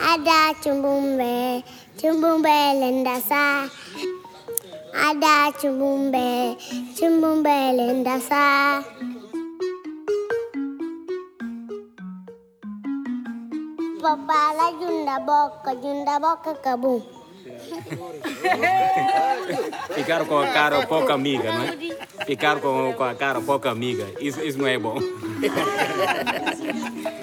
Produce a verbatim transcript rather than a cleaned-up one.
Ada chumbumbe, chumbumbe lenda sa. Ada chumbumbe, chumbumbe lenda sa. Papala junda boca, junda boca cabum. Ficar com a cara pouco amiga, não é? Ficar com, com a cara pouco amiga, isso, isso não é bom.